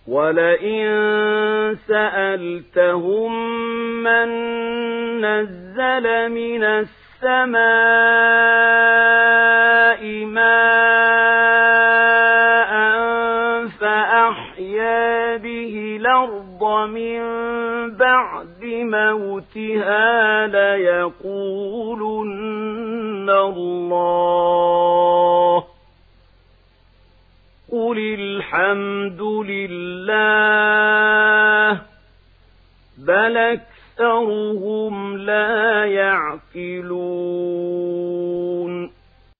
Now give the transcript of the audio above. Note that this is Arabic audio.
وَلَئِن سَأَلْتَهُم مَّن نَّزَّلَ مِنَ السَّمَاءِ مَاءً فَأَحْيَا بِهِ الْأَرْضَ مِن بَعْدِ مَوْتِهَا لَيَقُولُنَّ اللَّهُ قُلِ الْحَمْدُ لِلَّهِ بَلْ أَكْثَرُهُمْ لَا يَعْقِلُونَ